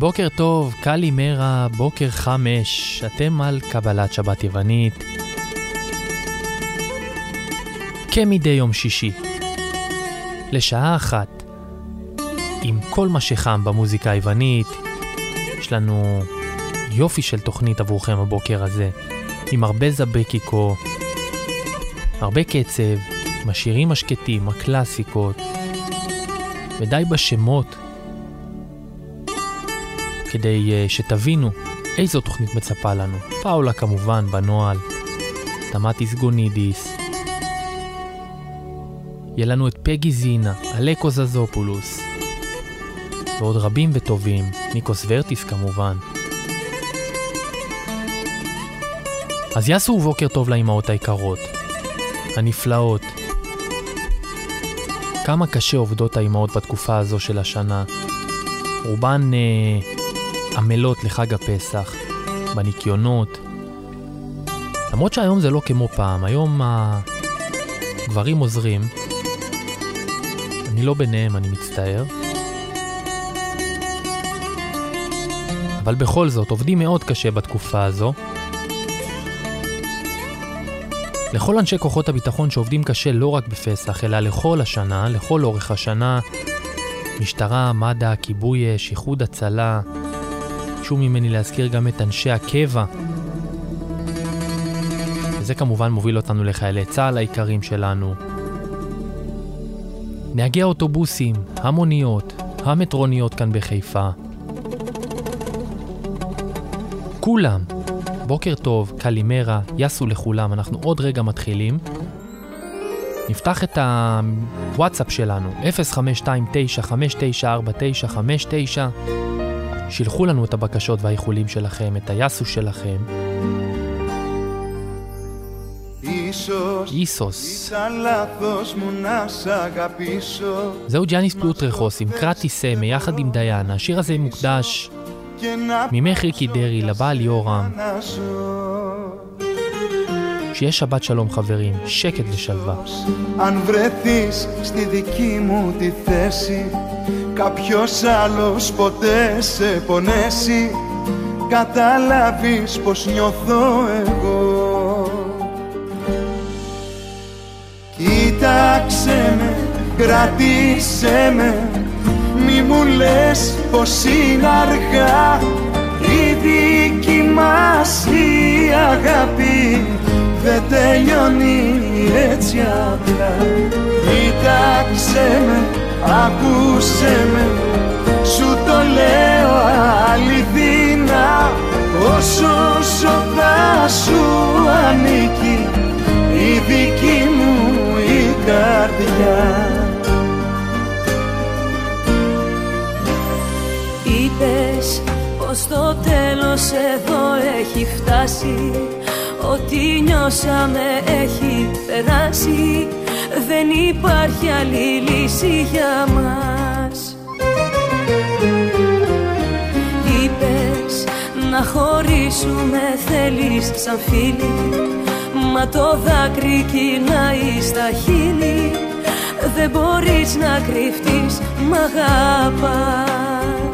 בוקר טוב, קלימרה, בוקר 5, אתם על קבלת שבת יוונית. כמדי יום שישי, לשעה 1, עם כל מה שחם במוזיקה היוונית. יש לנו יופי של תוכנית עבורכם הבוקר הזה, עם הרבה זבקיקו, הרבה קצב, עם השירים השקטים, הקלאסיקות, ודי בשמות, כדי שתבינו איזו תוכנית מצפה לנו. פאולה כמובן בנועל, תמטיס גונידיס, יהיה לנו את פגי זינה, אלקו זזופולוס, ועוד רבים וטובים, ניקוס ורטיס כמובן. אז יעשו בוקר טוב לאימהות היקרות, הנפלאות. כמה קשה עובדות האימהות בתקופה הזו של השנה. רובן עמלות לחג הפסח, בניקיונות. למרות שהיום זה לא כמו פעם, היום הגברים עוזרים. אני לא ביניהם, אני מצטער. אבל בכל זאת, עובדים מאוד קשה בתקופה הזו. לכל אנשי כוחות הביטחון שעובדים קשה לא רק בפסח, אלא לכל השנה, לכל אורך השנה, משטרה, מד"א, כיבוי אש, איחוד הצלה, ביקשו ממני להזכיר גם את אנשי הקבע. וזה כמובן מוביל אותנו לחיילי צה"ל העיקרים שלנו. נהגי האוטובוסים, המוניות, המטרוניות כאן בחיפה. כולם, בוקר טוב, קלימרה, יסו לכולם, אנחנו עוד רגע מתחילים. נפתח את הוואטסאפ שלנו, 0529594959, שילחו לנו את הבקשות והאיחולים שלכם, את היסו שלכם. איסוס. זהו ג'אניס פלוטרחוס עם קרטיסם יחד עם דיינה. השיר הזה מוקדש ממך ריקי דרי לבעל יורם. שיהיה שבת שלום חברים, שקט ושלווה. Αν βρεθείς στη δική μου τη θέση, κάποιος άλλος ποτέ σε πονέσει, καταλάβεις πως νιώθω εγώ. Κοίταξε με, κράτησέ με, μη μου λες πως είναι αργά, η δική μας η αγάπη δεν τελειώνει έτσι απλά. Κοίταξε με, ακούσε με, σου το λέω αληθινά, όσο θα σου ανήκει η δική μου η καρδιά. Είπες πως το τέλος εδώ έχει φτάσει, ό,τι νιώσαμε έχει περάσει, δεν υπάρχει άλλη λύση για μας. Είπες να χωρίσουμε θέλεις σαν φίλοι, μα το δάκρυ κοινάει στα χείλη, δεν μπορείς να κρυφτείς μ' αγαπάς.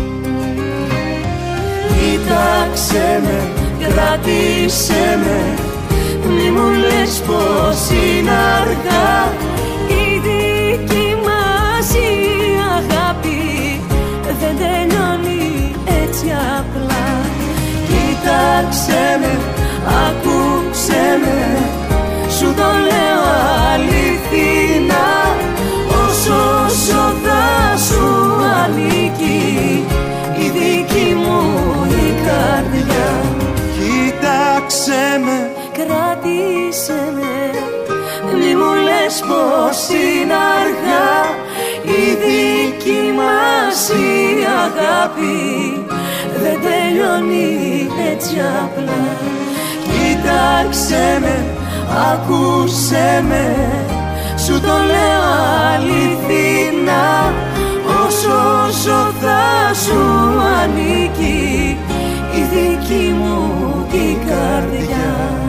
Κοίταξε με, κράτησέ με, μη μου λες πως είναι αργά, η δική μας η αγάπη δεν τελειώνει έτσι απλά. Κοίταξε με, ακούσε με, σου το λέω αληθινά, όσο θα σου ανήκει η δική μου η καρδιά. Κοίταξε με, κράτησέ με, μη μου λες πως είναι αργά, η δική μας η αγάπη δεν τελειώνει έτσι απλά. Κοίταξε με, ακούσε με, σου το λέω αληθινά, όσο θα σου ανήκει η δική μου η καρδιά.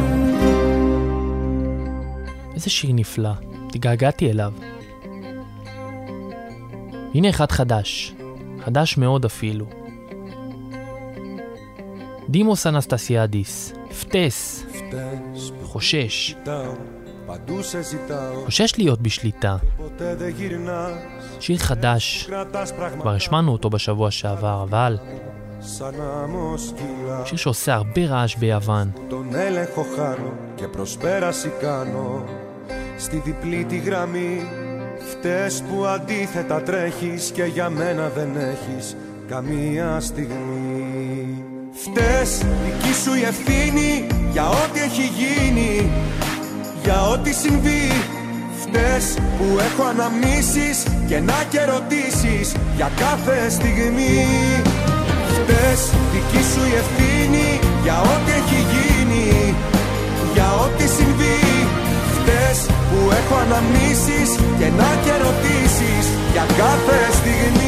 איזה שיר נפלא, התגעגעתי אליו. הנה אחד חדש, חדש מאוד אפילו. דימוס אנסטסיאדיס, פטס, חושש. חושש להיות בשליטה. שיר חדש, כבר השמענו אותו בשבוע שעבר, אבל שיר שעושה הרבה רעש ביוון. Τον έλεγχο χάνω και προσπέραση κάνω στη διπλή τη γραμμή. Φταίς που αντίθετα τρέχεις και για μένα δεν έχεις καμία στιγμή. Φταίς, δική σου η ευθύνη για ό,τι έχει γίνει, για ό,τι συμβεί. Φταίς που έχω αναμνήσεις και να και ερωτήσεις για κάθε στιγμή. Φταίς, δική σου η ευθύνη για ό,τι έχει γίνει, για ό,τι συμβεί. Φταίς που έχω αναμνήσεις και να και ερωτήσεις για κάθε στιγμή.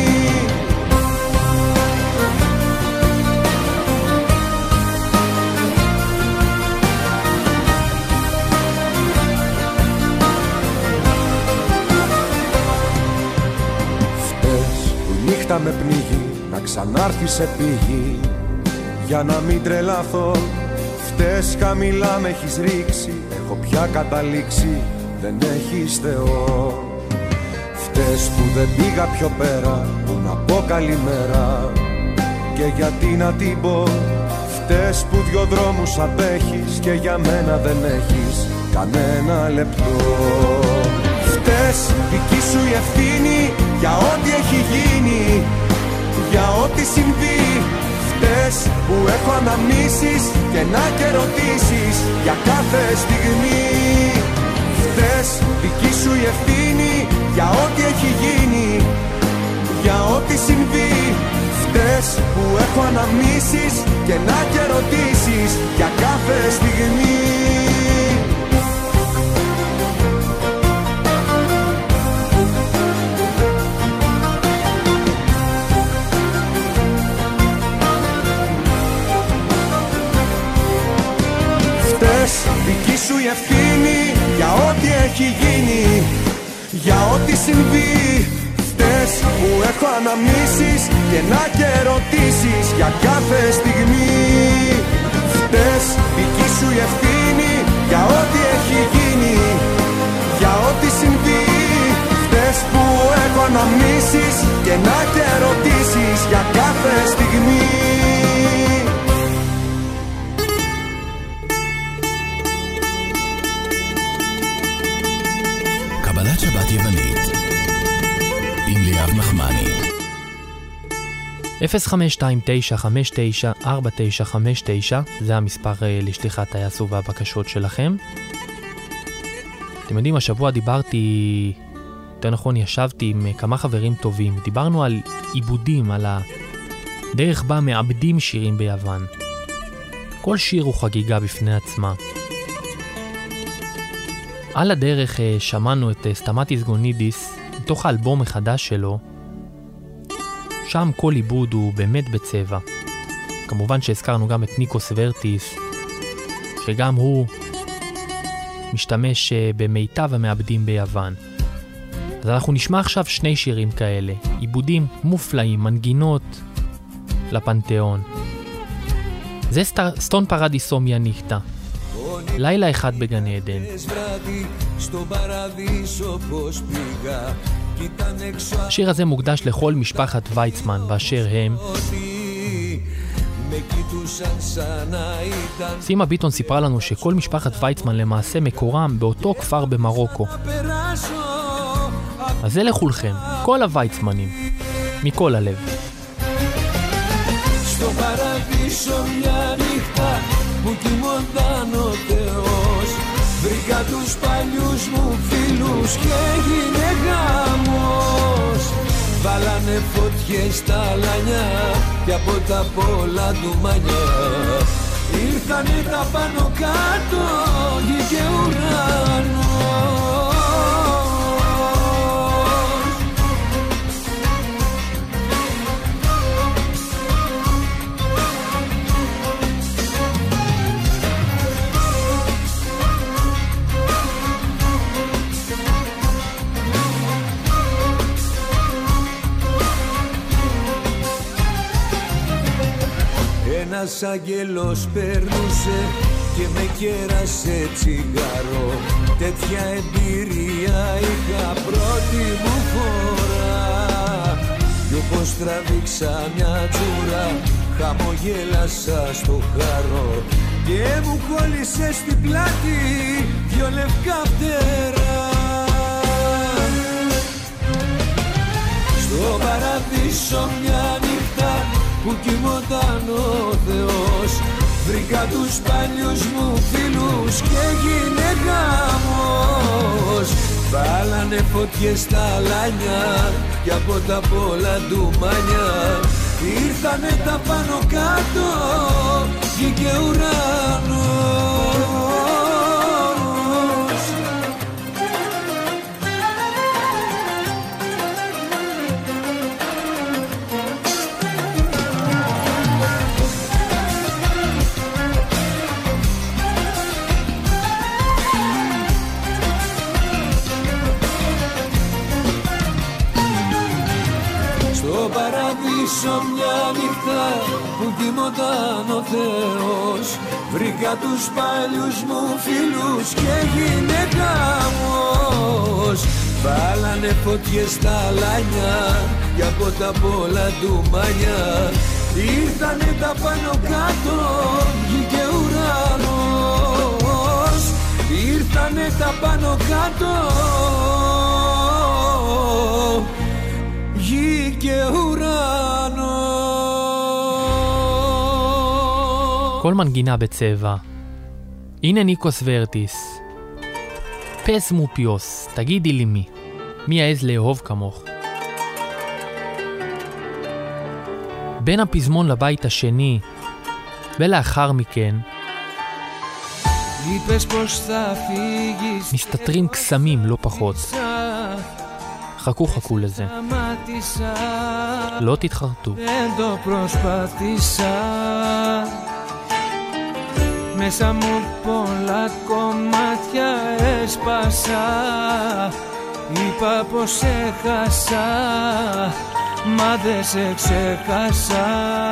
Νύχτα με πνίγει, να ξανάρθει σε πήγη, για να μην τρελαθώ. Φταίς, χαμηλά με έχεις ρίξει, έχω πια καταλήξει, δεν έχεις Θεό. Φταίς που δεν πήγα πιο πέρα, που να πω καλημέρα και γιατί να την πω. Φταίς που δυο δρόμους απέχεις και για μένα δεν έχεις κανένα λεπτό. Φταίς, δική σου η ευθύνη για ό,τι έχει γίνει, για ό,τι συμβεί. Φταίς που έχω αναμνήσεις και να και ερωτήσεις για κάθε στιγμή. Φταίς, δική σου η ευθύνη για ό,τι έχει γίνει, για ό,τι συμβεί. Φταίς που έχω αναμνήσεις και να και ερωτήσεις για κάθε στιγμή. Δική σου η ευθύνη για ό,τι έχει γίνει, για ό,τι συμβεί. Φταίς που έχω αναμνήσεις και να και ερωτήσεις για κάθε στιγμή. Φταίς, δική σου η ευθύνη για ό,τι έχει γίνει, για ό,τι συμβεί. Φταίς που έχω αναμνήσεις και να και ερωτήσεις για κάθε στιγμή. שבת יוונית עם ליאב נחמני 0529594959 זה המספר לשליחת טייסו והבקשות שלכם. אתם יודעים, השבוע דיברתי, יותר נכון ישבתי עם כמה חברים טובים, דיברנו על עיבודים, על הדרך בה מעבדים שירים ביוון. כל שיר הוא חגיגה בפני עצמה. על הדרך שמענו את סטמטיס גונידיס מתוך האלבום החדש שלו. שם כל עיבוד הוא באמת בצבע. כמובן שהזכרנו גם את ניקוס ורטיס, שגם הוא משתמש במיטב המעבדים ביוון. אז אנחנו נשמע עכשיו שני שירים כאלה, עיבודים מופלאים, מנגינות לפנתיאון. זה סטון פרדיסו מיאניכטה, לילה אחד בגן עדן. השיר הזה מוקדש לכל משפחת ויצמן באשר הם. סימה ביטון סיפרה לנו שכל משפחת ויצמן למעשה מקורם באותו כפר במרוקו. אז זה לכולכם, כל הוויצמנים, מכל הלב. Στο παραδείσο μια νύχτα που κοιμόταν ο Θεός, βρήκα τους παλιούς μου φίλους και έγινε γάμος. Βάλανε φωτιές στα λανιά και από τα πολλά του μανιά ήρθανε τα πάνω κάτω γη και ουρανός. ένας αγγελός περνούσε και με κέρασε τσιγάρο. Τέτοια εμπειρία είχα πρώτη μου φορά. Κι όπως τραβήξα μια τσούρα, χαμογέλασα στο χάρο και μου κόλλησε στην πλάτη δυο λευκά φτερά. Στο παραδείσο μια νύχτα που κοιμόταν ο Θεός, βρήκα τους παλιούς μου φίλους και έγινε γάμος. Βάλανε φωτιές στα αλάνια κι από τα πολλά ντουμάνια ήρθανε τα πάνω κάτω, γη και ουρανός. Στο παραδείσο μια νύχτα που κοιμόταν ο Θεός, βρήκα τους παλιούς μου φίλους και έγινε γάμος. Βάλανε φωτιές στα αλάνια και από τα πολλά ντουμάνια ήρθανε τα πάνω κάτω, γη και ουρανός. Ήρθανε τα πάνω κάτω, γη και ουρανός. כל מנגינה בצבע. הנה ניקוס ורטיס. פס מופיוס, תגידי לי מי. מי העז לאהוב כמוך? בין הפזמון לבית השני, ולאחר מכן, מסתתרים קסמים לא פחות. חכו חכו לזה. לא תתחרטו. Μέσα μου πολλά κομμάτια έσπασα. Είπα πως έχασα, μα δεν σε ξέχασα.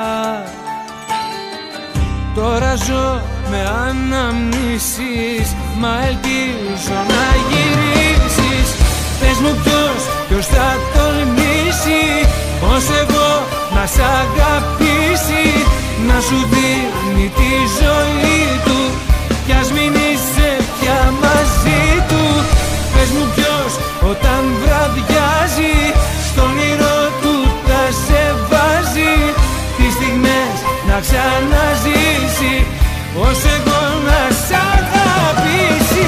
Τώρα ζω με αναμνήσεις, μα ελπίζω να γυρίσεις. Πες μου ποιος θα τολμήσει, πως εγώ να σ' αγαπήσει, να σου δίνει τη ζωή του κι ας μην είσαι πια μαζί του. Πες μου ποιος όταν βραδιάζει στον όνειρο του θα σε βάζει, τις στιγμές να ξαναζήσει, ως εγώ να σ' αγαπήσει.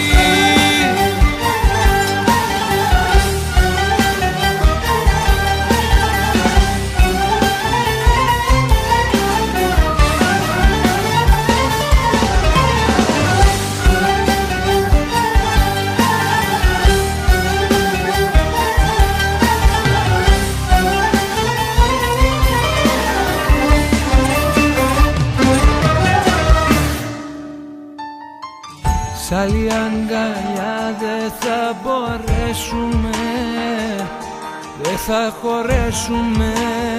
Σ' άλλη αγκαλιά δεν θα μπορέσουμε, δεν θα χωρέσουμε,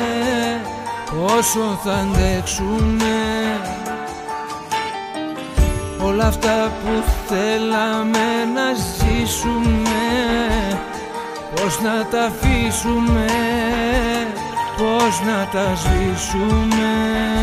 όσο θα αντέξουμε. Όλα αυτά που θέλαμε να ζήσουμε, πώς να τα αφήσουμε, πώς να τα σβήσουμε.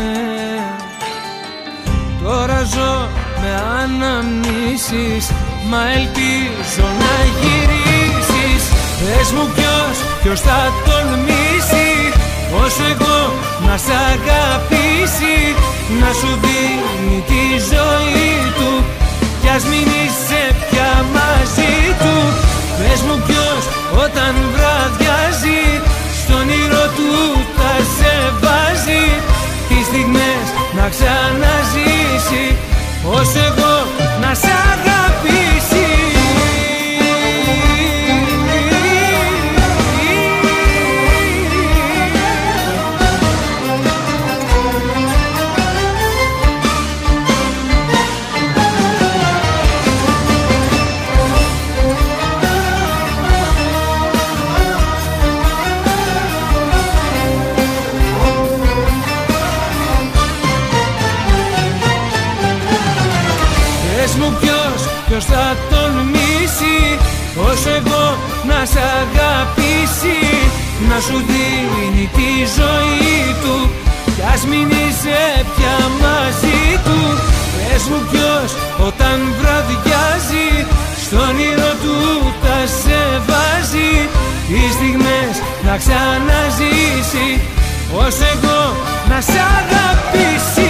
Τώρα ζω με αναμνήσεις, μα ελπίζω να γυρίσεις. Πες μου ποιος θα τολμήσει, ως εγώ να σ' αγαπήσει, να σου δίνει τη ζωή του κι ας μην είσαι πια μαζί του. Πες μου ποιος όταν βραδιάζει στον όνειρο του θα σε βάζει, τις στιγμές να ξαναζήσει, ως εγώ να σ' αγαπήσει. ποιος θα τολμήσει όσο εγώ να σ' αγαπήσει, να σου δίνει τη ζωή του κι ας μην είσαι πια μαζί του. Πες μου ποιος όταν βραδιάζει στον όνειρο του τα σε βάζει, τις στιγμές να ξαναζήσει όσο εγώ να σ' αγαπήσει.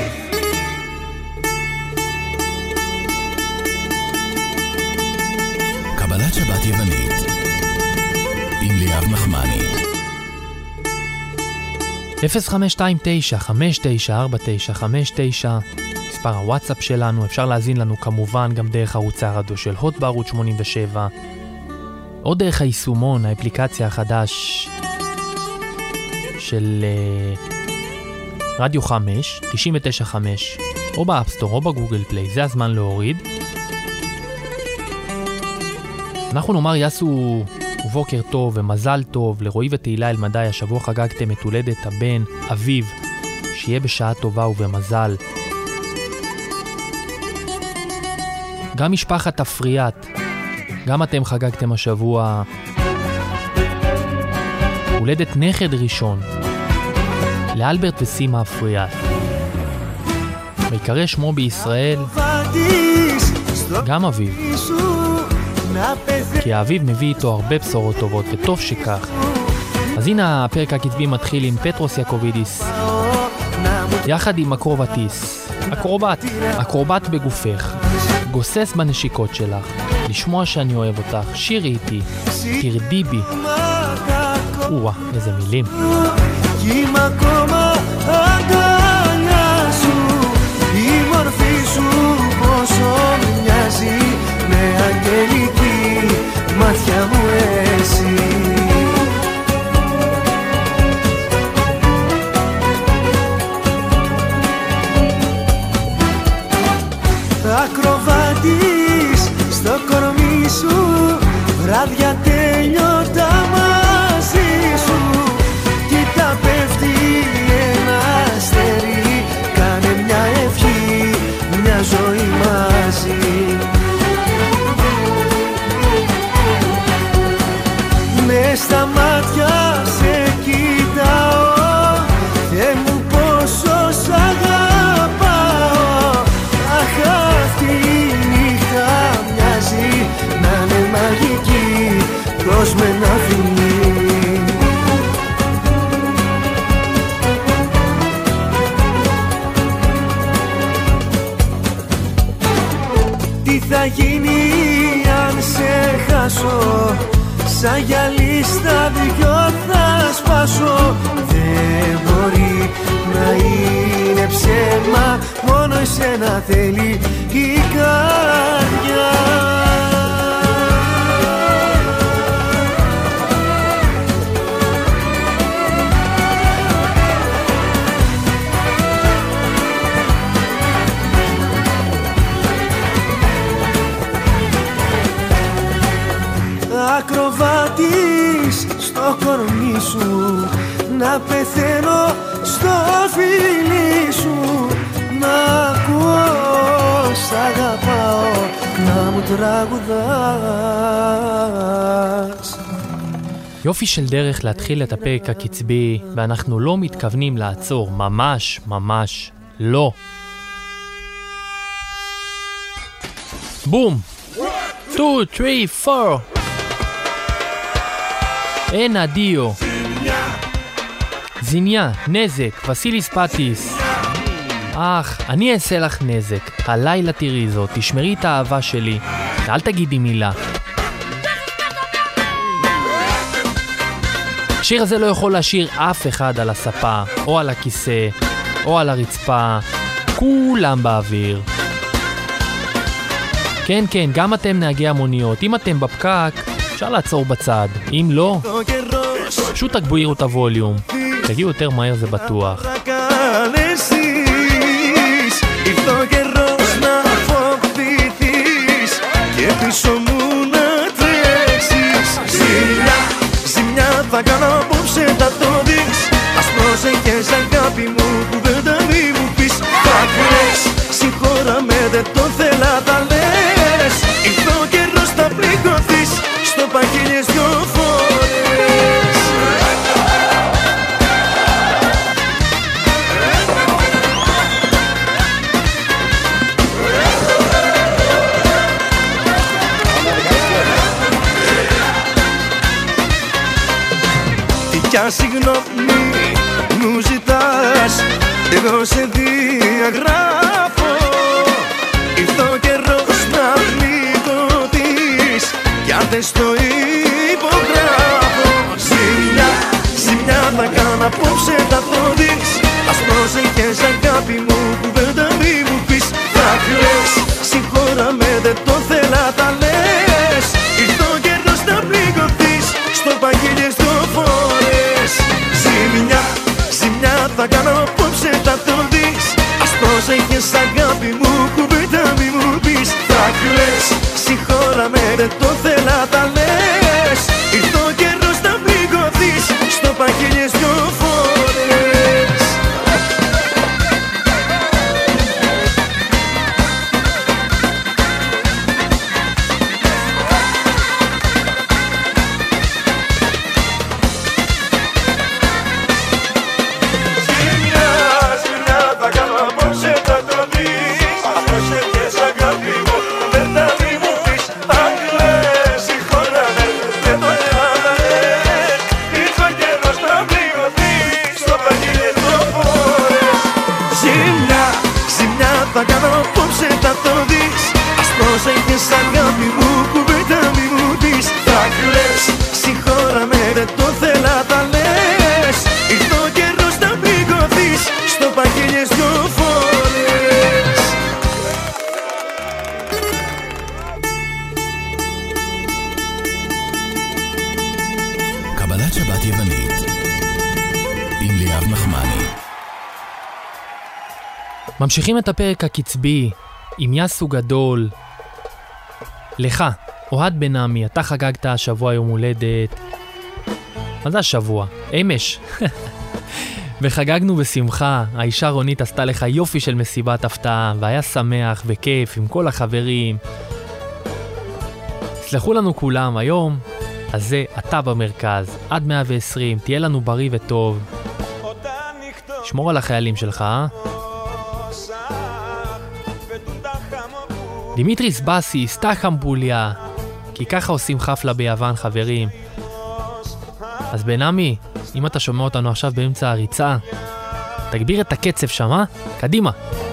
קבלת שבת יוונית עם ליאב נחמני. 0529-594959, מספר הוואטסאפ שלנו. אפשר להזין לנו כמובן גם דרך ערוץ הרדיו של הוט בערוץ 87, או דרך היישומון, האפליקציה החדש של רדיו 5, 995, או באפסטור או בגוגל פליי, זה הזמן להוריד. אנחנו נאמר יסו ובוקר טוב ומזל טוב לרועי ותהילה אלמדי, השבוע חגגתם את הולדת הבן אביב, שיהיה בשעה טובה ובמזל. גם משפחת אפריית, גם אתם חגגתם השבוע הולדת נכד ראשון לאלברט וסימה אפריית, ויקרא שמו בישראל גם אביב, כי האביב מביא איתו הרבה בשורות טובות, וטוב שכך. אז הנה הפרק הקצבי מתחיל עם פטרוס יעקובידיס יחד עם אקרובטיס. אקרובט בגופך, גוסס בנשיקות שלך, לשמוע שאני אוהב אותך, שירי איתי, תרדי בי. וואה, איזה מילים. Η μορφή σου πόσο μοιάζει με αγγελική μάτια μου εσύ. Ακροβάτης στο κορμί σου, βράδια τέλειωτα μαζί σου. Κοίτα πέφτει ένα αστέρι, κάνε μια ευχή, μια ζωή μαζί. Μες στα μάτια σε κοιτάω, Θεέ μου πόσο σ' αγαπάω. Αχ, αυτή η νύχτα μοιάζει να είναι μαγική, δώσ' με ένα φιλί. Τι θα γίνει αν σε χάσω, σαν γυαλί στα δυο θα σπάσω. Δεν μπορεί να είναι ψέμα, μόνο εσένα θέλει η καρδιά. Ακροβάτης στο κορμί σου, να πεθαίνω στο φίλι σου. Να ακούω σ' αγαπάω, να μου τραγουδάς. יופי של דרך להתחיל את הפרק הקצבי, ואנחנו לא מתכוונים לעצור, ממש ממש לא. בום! 2, 3, 4 אין אדיו זיניה, נזק, וסיליס פטיס. אך, אני אעשה לך נזק, הלילה תראי זאת, תשמרי את האהבה שלי, אל תגידי מילה. השיר הזה לא יכול להשאיר אף אחד על הספה, או על הכיסא, או על הרצפה, כולם באוויר. כן, כן, גם אתם נהגי המוניות, אם אתם בפקק, אפשר לעצור בצד, אם לא, פשוט תגבירו את הווליום, תגיעו יותר מהר זה בטוח. Θα κάνω απόψε θα το δεις. Ας πρόσεχες αγάπη μου που δεν τα μη μου πεις. Θα κλαις, συγχώρα με δεν το θέλα τα λες. είπα χίλιες δυο φορές. Τι κι αν συγγνώμη μου ζητάς, εγώ σε διαγράφω. Ήρθε ο καιρός να πληγωθείς κι αν θες το υπογράφω. Ζημιά, ζημιά θα κάνω απόψε θα το δεις. Ας πρόσεχες αγάπη μου κουβέντα μη μου πεις. Θα κλαις, συγχώρα με δεν το θέλα τα λες. Ήρθε ο καιρός να πληγωθείς, στο παγίλιες δυο φορές. Ζημιά, ζημιά θα κάνω απόψε θα το δεις. Ας πρόσεχες αγάπη μου κουβέντα μη μου πεις. Θα κλαις, συγχώρα με δεν το θέλα τα λες. Ήρθε ο καιρός να πληγωθείς, στο παγίλιες δυο φορές. Θα κάνω απόψε θα το δεις. Ας πρόσεχες αγάπη μου κουβέντα μη μου πεις. Θα κλαις, συγχώρα με δεν το θέλα τα λες. Ήρθε ο καιρός να πληγωθείς, στο παγίλιες δυο φορές. קבלת שבת יוונית עם ליאב נחמני. ממשיכים את הפרק הקצבי עם יסו גדול. לך, אוהד בן עמי, אתה חגגת השבוע יום הולדת. מה זה השבוע? אמש. וחגגנו בשמחה. האישה רונית עשתה לך יופי של מסיבת הפתעה, והיה שמח וכיף עם כל החברים. סלחו לנו כולם היום, אז זה אתה במרכז. עד 120, תהיה לנו בריא וטוב. שמור על החיילים שלך, דימיטריס בסי, סטחם בוליה, כי ככה עושים חפלה ביוון חברים. אז בן עמי, אם אתה שומע אותנו עכשיו באמצע הריצה, תגביר את הקצב שם, קדימה.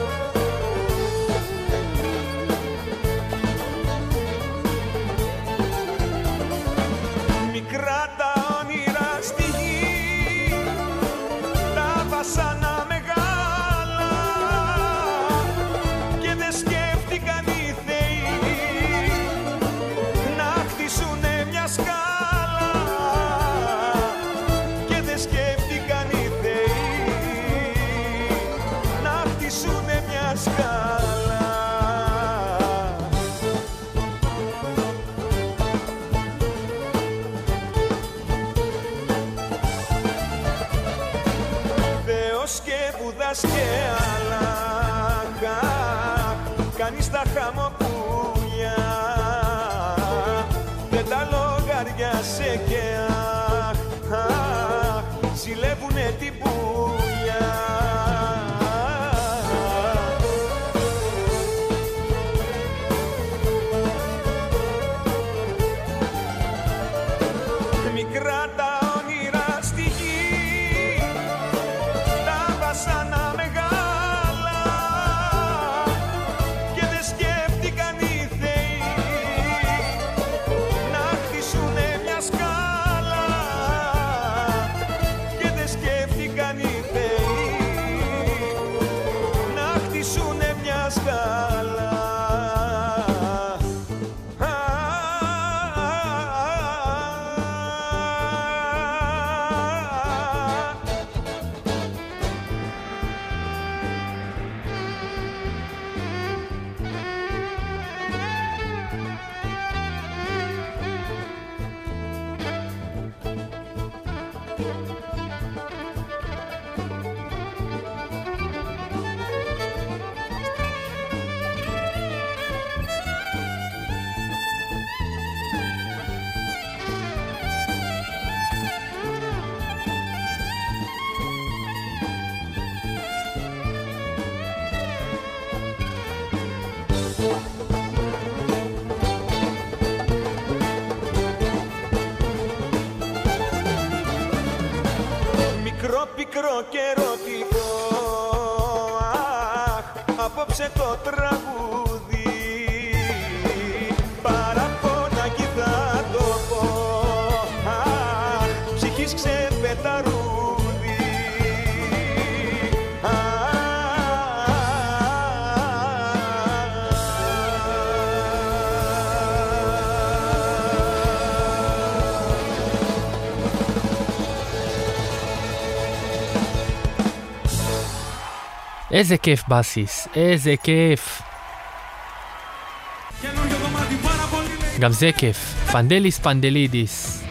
Κανείς τα χαμοπούλια δεν τα λογαριάσε και ζηλεύουνε την πουλιά. Μικρά τα όνειρα στη γη, τα βασάνα μεγάλα και δεν σκέφτηκα όνειρο και ερωτικό. Αχ, απόψε το τραγούδι παραπονά κι θα το πω. Αχ, ψυχής ξεπεταρούδι. איזה כיף בסיס, איזה כיף. גם זה כיף, פנדליס פנדלידיס.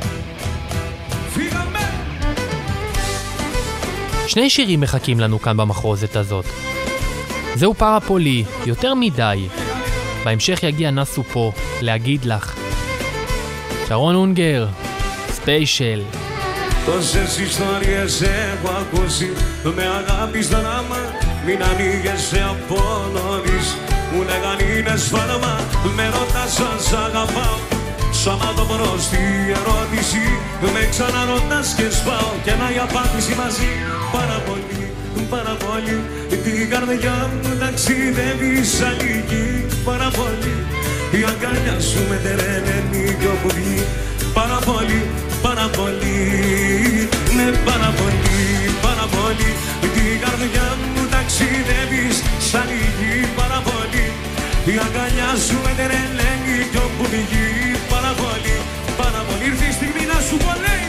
שני שירים מחכים לנו כאן במחרוזת הזאת. זהו פרפולי, יותר מדי. בהמשך יגיע נסו פה, להגיד לך. שרון אונגר, ספיישל. Τόσες ιστορίες έχω ακούσει, με αγάπης στον άμα, μην ανοίγεσαι από νωρίς. Μου λέγαν είναι σφάλμα, με ρωτάς αν σ' αγαπάω. Σαν το μπροστή ερώτηση, με ξαναρωτάς και σπάω. Και να η απάντηση μαζί, πάρα πολύ, πάρα πολύ. Την καρδιά μου ταξιδεύει σαν λύκη, πάρα πολύ. Η αγκαλιά σου με τερένει κι όπου βγει, πάρα πολύ. Πάρα πολύ, ναι πάρα πολύ, πάρα πολύ. Την καρδιά μου ταξιδεύεις σαν υγιή, πάρα πολύ. Η αγκαλιά σου με τερελαίνει κι όπου βγει, πάρα πολύ, πάρα πολύ. Ήρθε η στιγμή να σου πω λέει,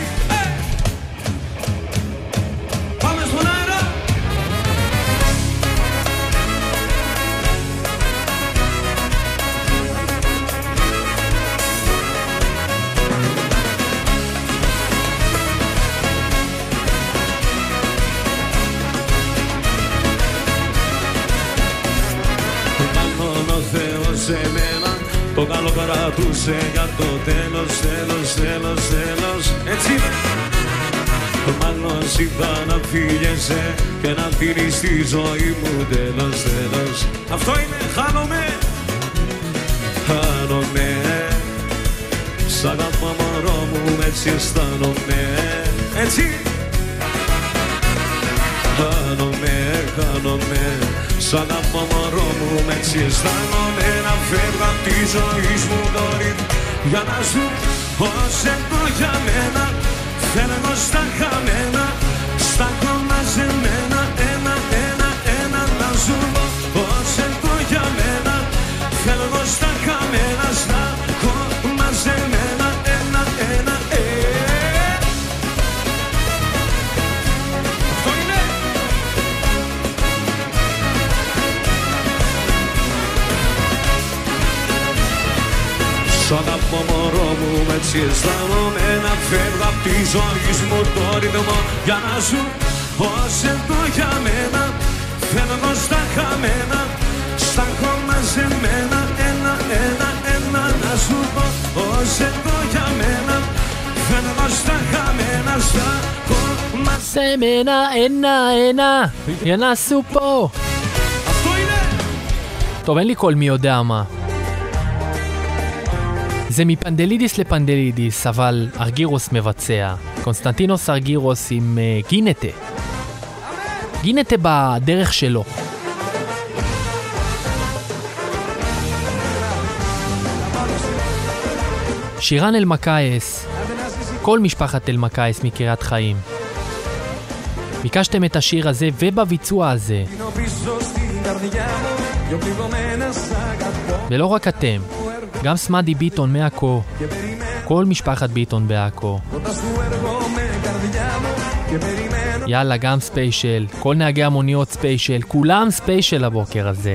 πάμε στον αέρα. Σε μένα το καλό κρατούσε για το τέλος, τέλος, τέλος, τέλος. Έτσι μάλλον είδα να φύγεσαι και να δίνεις τη ζωή μου τέλος, τέλος. Αυτό είναι, χάνομαι, χάνομαι. Σ' αγαπώ μωρό μου, έτσι αισθάνομαι. Έτσι χάνομαι, χάνομαι. Σ' αγαπώ μωρό μου, έτσι αισθάνομαι. Να φεύγω απ' τη ζωή μου τώρα για να ζω ως εδώ για μένα. Θέλω στα χαμένα, στα κομμαζεμένα. Ένα, ένα, ένα να ζω ως εδώ για μένα. Θέλω στα χαμένα, στα κομμαζεμένα. Ένα, ένα, Σ' αγαπώ μωρό μου, έτσι αισθάνομαι. Να φεύγω απ' τη ζωή μου το ρυθμό για να ζω ως εδώ για μένα. Θέλω στα χαμένα, στα κομμαζεμένα. Ένα, ένα, ένα να σου πω ως εδώ για μένα. Θέλω στα χαμένα, στα κομμαζεμένα. Ένα, ένα, για να σου πω. Αυτό είναι. טוב, אין לי קול מי יודע מה. זה מפנדלידיס לפנדלידיס, אבל ארגירוס מבצע. קונסטנטינוס ארגירוס עם גינטה. גינטה בדרך שלו. שירן אלמקייס, כל משפחת אלמקייס מקריית חיים. ביקשתם את השיר הזה ובביצוע הזה. ולא רק אתם, גם סמדי ביטון מעכו, כל משפחת ביטון בעכו. יאללה, גם ספיישל, כל נהגי המוניות ספיישל, כולם ספיישל הבוקר הזה.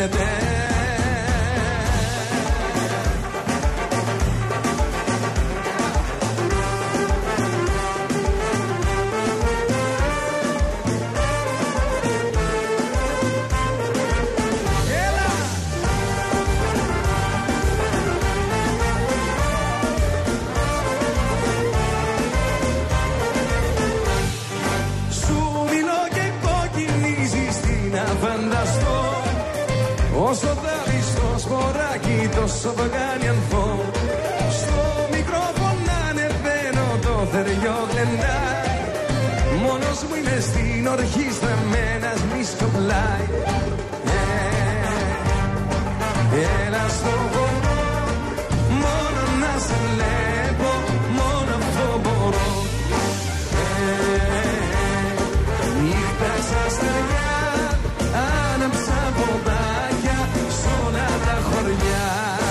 γίνεται. Όσο θα δεις το σποράκι τόσο βγάνει ανθό. Στο μικρόφωνο ανεβαίνω το θεριό γλεντάει. Μόνος μου είμαι στην ορχήστρα με ένας μισκοплάει. Έλα στο χώρο, μόνο να σε βλέπω, μόνο αυτό μπορώ. Νύχτα στα στεριά, άναψα ποδάκια σ' όλα τα χωριά.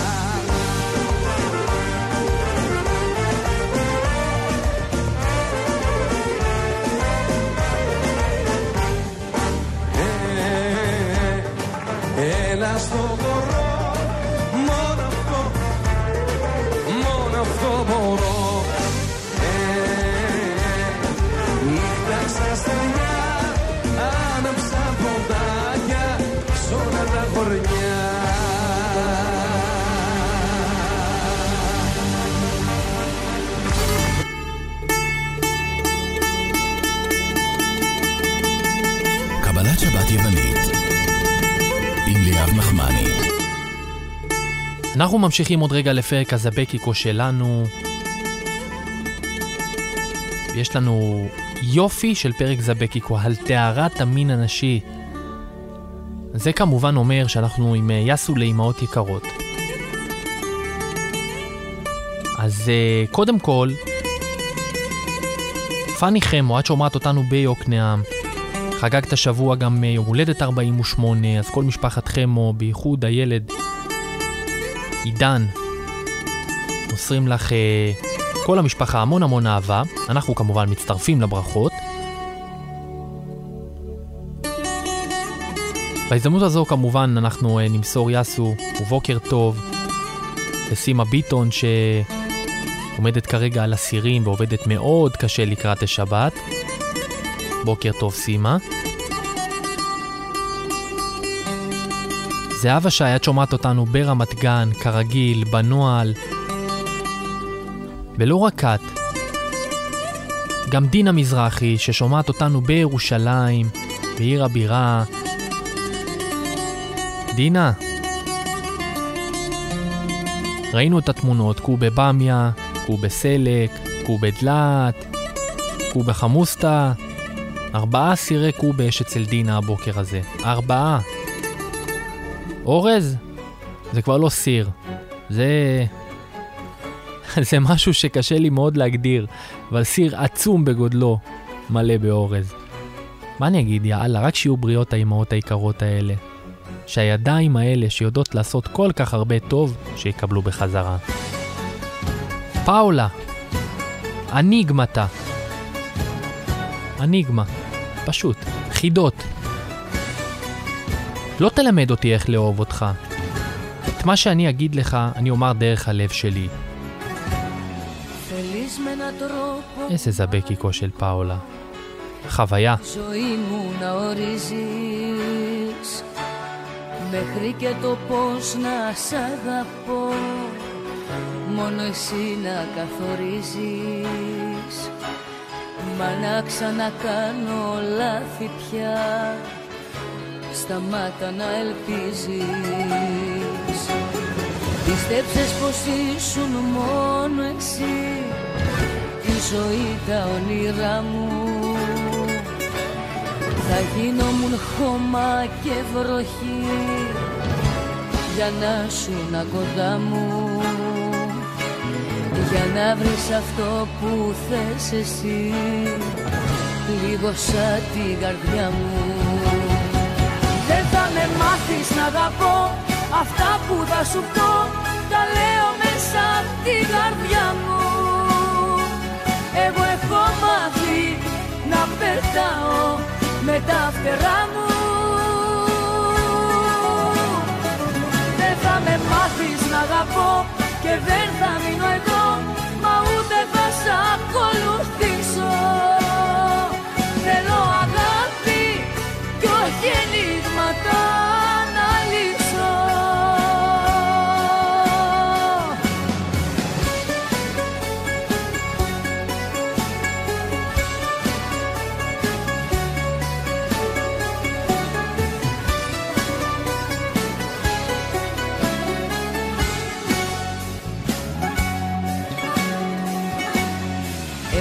Έλα στο χώρο, μόνο αυτό μπορώ. Νύχτα στα στεριά, άναψα ποδάκια σ' όλα τα χωριά. קבלת שבת יוונית עם ליאב נחמני. אנחנו ממשיכים עוד רגע לפרק הזבקיקו שלנו. יש לנו יופי של פרק זבקיקו על תארת המין הנשי. זה כמובן אומר שאנחנו עם יסו לאימהות יקרות. אז קודם כל, פני חמו, את שומעת אותנו ביוקנעם. חגגת השבוע גם יום הולדת 48, אז כל משפחת חמו, בייחוד הילד עידן, מוסרים לך כל המשפחה המון המון אהבה. אנחנו כמובן מצטרפים לברכות. בהזדמנות הזו כמובן אנחנו נמסור יסו ובוקר טוב לסימה ביטון שעומדת כרגע על הסירים ועובדת מאוד קשה לקראת השבת. בוקר טוב סימה. זהבה שי, את שומעת אותנו ברמת גן, כרגיל, בנועל. ולא רק את, גם דינה מזרחי ששומעת אותנו בירושלים, בעיר הבירה. דינה, ראינו את התמונות, קו בבמיה, קו בסלק, קו בדלת, קו בחמוסטה. 4 סירי קובה יש אצל דינה הבוקר הזה. 4. אורז? זה כבר לא סיר. זה משהו שקשה לי מאוד להגדיר. אבל סיר עצום בגודלו מלא באורז. מה אני אגיד, יאללה, רק שיהיו בריאות האימהות היקרות האלה. שהידיים האלה שיודעות לעשות כל כך הרבה טוב, שיקבלו בחזרה. פאולה. אניגמתה. אניגמה. פשוט. חידות. לא תלמד אותי איך לאהוב אותך. את מה שאני אגיד לך, אני אומר דרך הלב שלי. איזה זבקיקו של פאולה. חוויה. Ζωή μου να ορίζεις μέχρι και το πώς να σ' αγαπώ. Μόνο εσύ να καθορίζεις. Μα να ξανακάνω λάθη πια, σταμάτα να ελπίζεις. Πίστεψες πως ήσουν μόνο εσύ, η ζωή τα όνειρά μου. Θα γίνομουν χώμα και βροχή για να σουν κοντά μου, για να βρεις αυτό που θες εσύ, λίγο σαν την καρδιά μου. Δεν θα με μάθεις να αγαπώ, αυτά που θα σου πω τα λέω μέσα απ' την καρδιά μου. Εγώ έχω μάθει να πετάω με τα φτερά μου.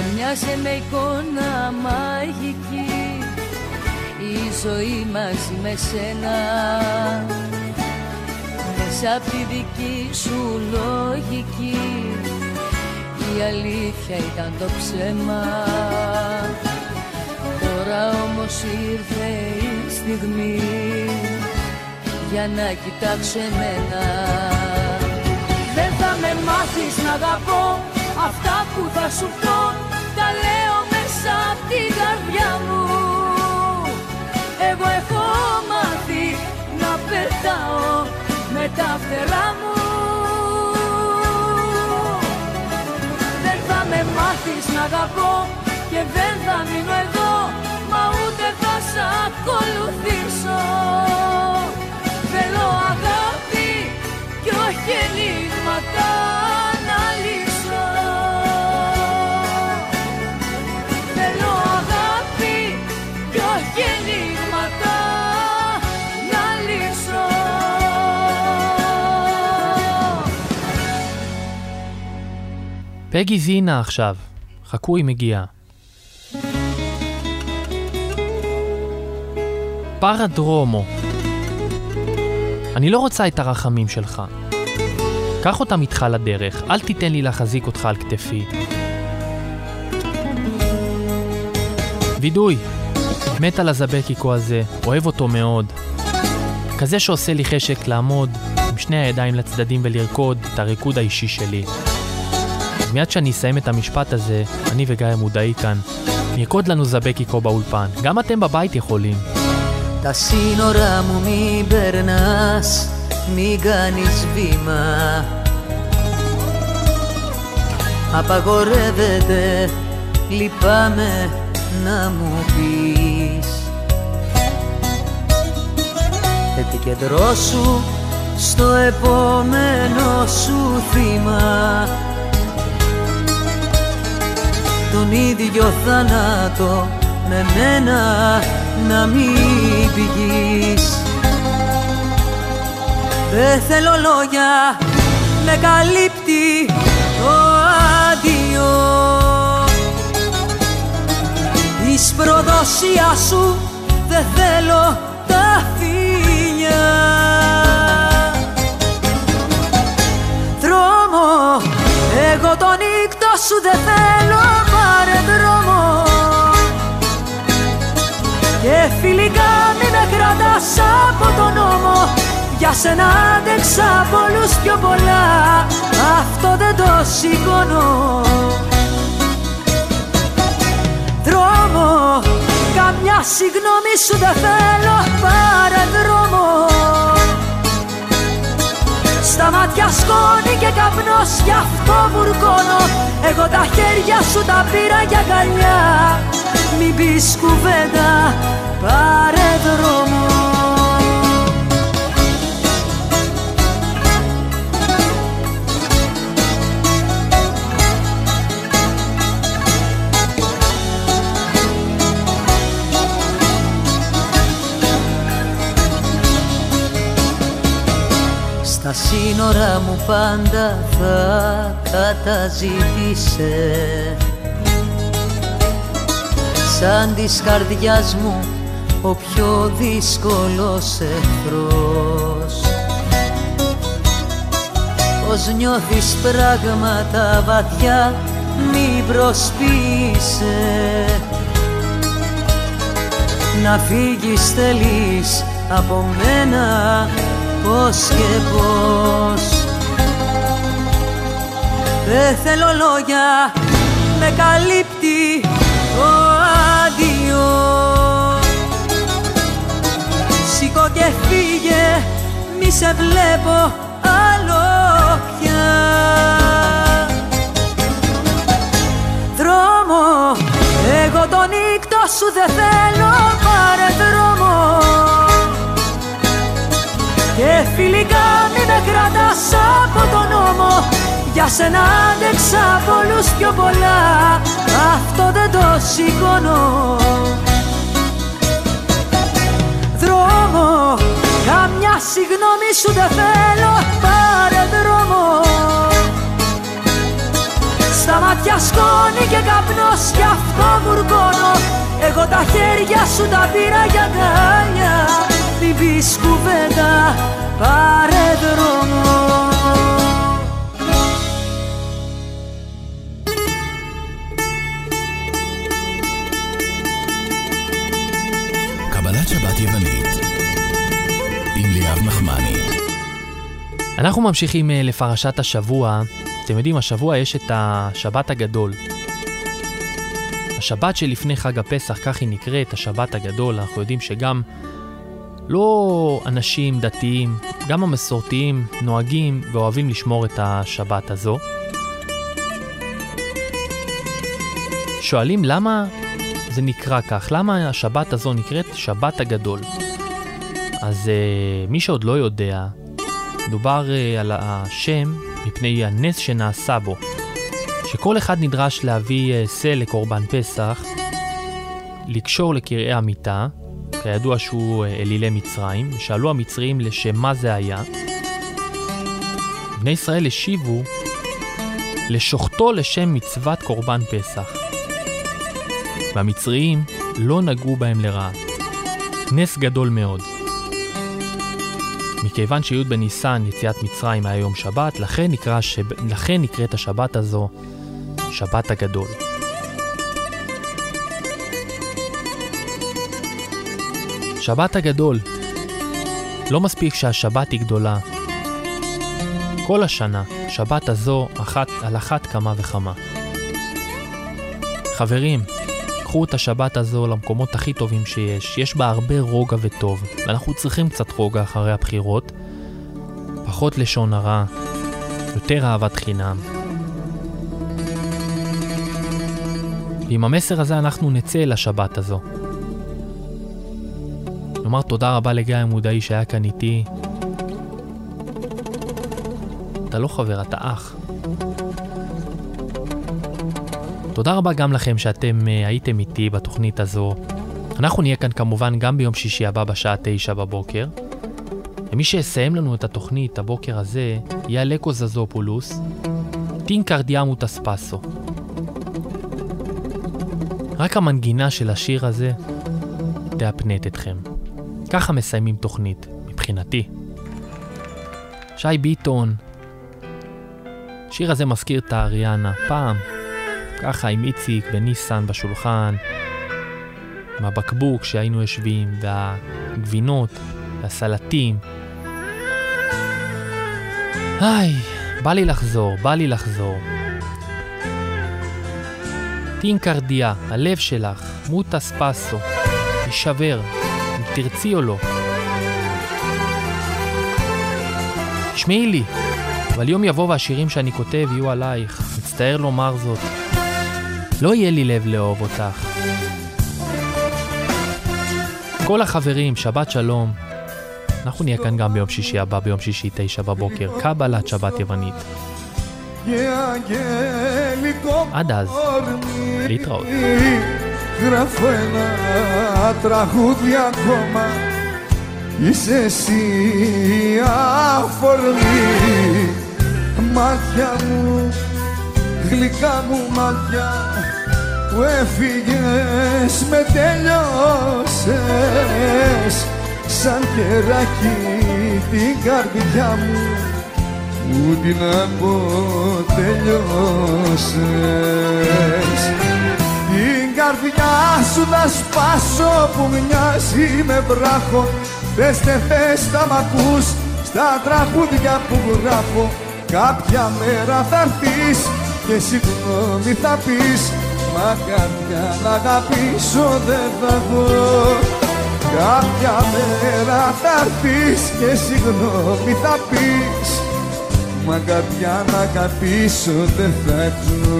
μοιάζε με εικόνα μαγική η ζωή μαζί με σένα. Μέσα απ' τη δική σου λογική η αλήθεια ήταν το ψέμα. Τώρα όμως ήρθε η στιγμή για να κοιτάξω εμένα. Δεν θα με μάθεις να αγαπώ, αυτά που θα σου πω τα λέω μέσα απ' την καρδιά μου. Εγώ έχω μάθει να πετάω με τα φτερά μου. Δεν θα με μάθεις να αγαπώ και δεν θα μείνω εδώ, μα ούτε θα σ' ακολουθήσω. Θέλω αγάπη κι όχι ενίγματα να λύσω. Θέλω αγάπη κι όχι ενίγματα να λύσω. פגי זינה עכשיו, חכו היא מגיעה. פרדרומו, אני לא רוצה את הרחמים שלך. קח אותם איתך לדרך, אל תיתן לי להחזיק אותך על כתפי. וידוי, מת על הזבקיקו הזה, אוהב אותו מאוד. כזה שעושה לי חשק לעמוד עם שני הידיים לצדדים ולרקוד את הריקוד האישי שלי. מיד שאני אסיים את המשפט הזה, אני וגיא מודעי כאן, נרקוד לנו זבקיקו באולפן. גם אתם בבית יכולים. Τα σύνορα μου μην περνάς, μην κάνεις βήμα. Απαγορεύεται, λυπάμαι να μου πεις. Επικεντρώσου στο επόμενο σου θύμα, τον ίδιο θάνατο με μένα να μην πηγείς. Δεν θέλω λόγια, με καλύπτει το άδειο. Εις προδοσία σου δεν θέλω τα φιλιά. Δρόμο, εγώ τον νύκτο σου δεν θέλω, πάρε δρόμο. Και φιλικά μη με κρατάς από τον νόμο. Για σένα άντεξα πολλούς πιο πολλά, αυτό δεν το σηκώνω. Δρόμο, καμιά συγγνώμη σου δεν θέλω, πάρε δρόμο. Στα μάτια σκόνη και καπνός, γι' αυτό βουρκώνω. Εγώ τα χέρια σου τα πήρα για αγκαλιά. Μην πεις κουβέντα, πάρε δρόμο. Στα σύνορα μου πάντα θα καταζήτησε, σαν της καρδιάς μου ο πιο δύσκολος εχθρός. Πως νιώθεις πράγματα βαθιά, μη προσποιείσαι. Να φύγεις θέλεις από μένα, πώς και πώς. Δεν θέλω λόγια, με καλύπτει το άδειο. Σήκω και φύγε, μη σε βλέπω άλλο πια. Δρόμο, εγώ τον νύκτο σου δεν θέλω, πάρε δρόμο. Και φιλικά μη με κρατάς από τον νόμο. Για σένα άντεξα πολλούς πιο πολλά, αυτό δεν το σηκώνω. Δρόμο, καμιά συγγνώμη σου δεν θέλω, πάρε δρόμο. Στα μάτια σκόνη και καπνός, καπνός κι αυτό βουρκώνω. Εγώ τα χέρια σου τα πήρα για αγκάλια. Μην πεις κουβέντα, πάρε δρόμο. קבלת שבת יוונית עם ליאב נחמני. אנחנו ממשיכים לפרשת השבוע. אתם יודעים, השבוע יש את השבת הגדול. השבת שלפני חג הפסח, כך היא נקראת, השבת הגדול. אנחנו יודעים שגם לא אנשים דתיים, גם המסורתיים נוהגים ואוהבים לשמור את השבת הזו. שואלים למה זה נקרא כך, למה השבת הזו נקראת שבת הגדול. אז מי שעוד לא יודע, דובר על השם מפני הנס שנעשה בו, שכל אחד נדרש להביא סל לקורבן פסח, לקשור לקרעי המיטה, כידוע שהוא אלילי מצרים. שאלו המצרים לשם מה זה היה. בני ישראל השיבו לשוחטו לשם מצוות קורבן פסח, והמצרים לא נגעו בהם לרעה. נס גדול מאוד. מכיוון שי' בניסן יציאת מצרים היה יום שבת, לכן נקראת השבת הזו שבת הגדול. שבת הגדול. לא מספיק שהשבת היא גדולה. כל השנה, שבת הזו על אחת כמה וכמה. חברים, קחו את השבת הזו למקומות הכי טובים שיש. יש בה הרבה רוגע וטוב, ואנחנו צריכים קצת רוגע אחרי הבחירות. פחות לשון הרע, יותר אהבת חינם. ועם המסר הזה אנחנו נצא לשבת הזו. נאמר תודה רבה לגיא המודעי שהיה כאן איתי. אתה לא חבר, אתה אח. תודה רבה גם לכם שאתם הייתם איתי בתוכנית הזו. אנחנו נהיה כאן כמובן גם ביום שישי הבא בשעה 9 בבוקר. ומי שיסיים לנו את התוכנית הבוקר הזה יהיה לקו זזופולוס, טינקרדיאמו טספסו. רק המנגינה של השיר הזה תאפנט אתכם. ככה מסיימים תוכנית, מבחינתי. שי ביטון. השיר הזה מזכיר את האריאנה. פעם, ככה עם איציק וניסן בשולחן, עם הבקבוק שהיינו יושבים, והגבינות, והסלטים. היי, בא לי לחזור. טינקרדיה, הלב שלך, מוטה ספסו, יישבר, אם תרצי או לא. תשמעי לי, אבל יום יבוא והשירים שאני כותב יהיו עלייך, מצטער לומר זאת. לא יהיה לי לב לאהוב אותך. כל החברים, שבת שלום. אנחנו נהיה כאן גם ביום שישי הבא, ביום שישי 9 בבוקר. קבלת שבת יוונית. עד אז, להתראות. Γράφω ένα τραγούδι ακόμα. Είσαι εσύ αφορμή. Μάτια μου, γλυκά μου μάτια, που έφυγες με τελειώσες. Σαν κεράκι την καρδιά μου, που την αποτελειώσες. Την καρδιά σου θα σπάσω που μοιάζει με βράχο. Θες δεν θες θα μ' ακούς στα τραγούδια που γράφω. Κάποια μέρα θα έρθεις και συγγνώμη θα πεις, μα καρδιά να αγαπήσω δεν θα δω. Κάποια μέρα θα έρθεις και συγγνώμη θα πεις, μα καρδιά να αγαπήσω δεν θα δω.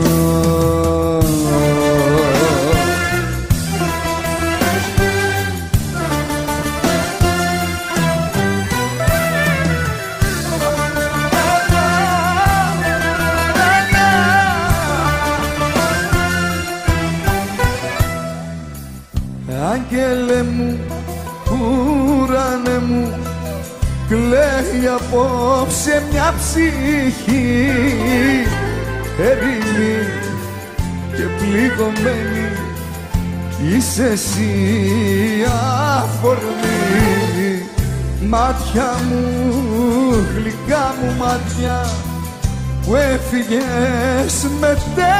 Άγγελε μου, ουράνε μου, κλαίει απόψε μια ψυχή. Ερήμη, και πληγωμένη είσαι εσύ αφορμή. Μάτια μου, γλυκά μου μάτια που έφυγες με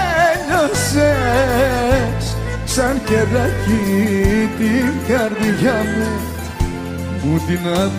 τέλειωσες, σαν κεράκι την καρδιά μου μου την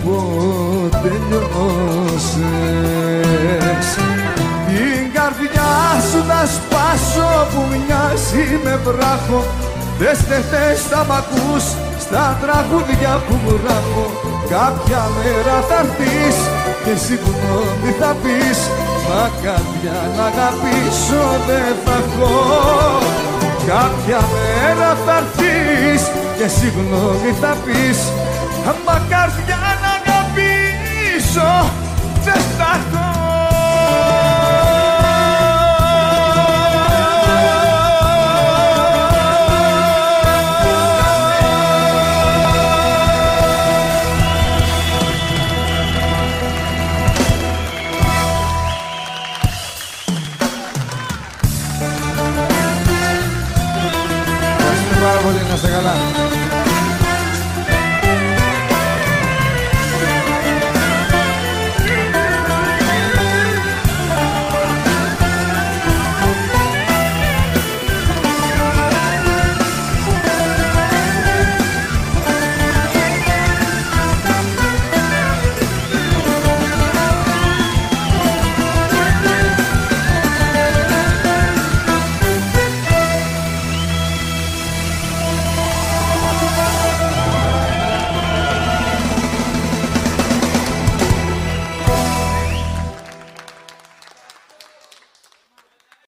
αποτελειώσες. Την καρδιά σου θα σπάσω που μοιάζει με βράχο. Δες θα μ' ακούς στα τραγούδια που γράφω. Κάποια μέρα θα έρθεις και συγγνώμη θα πεις, μα καρδιά να αγαπήσω δεν θα έχω. Κάποια μέρα θα έρθεις και συγγνώμη θα πεις, μα καρδιά να αγαπήσω δεν θα έχω. Ευχαριστούμε πάρα πολύ, να είστε καλά.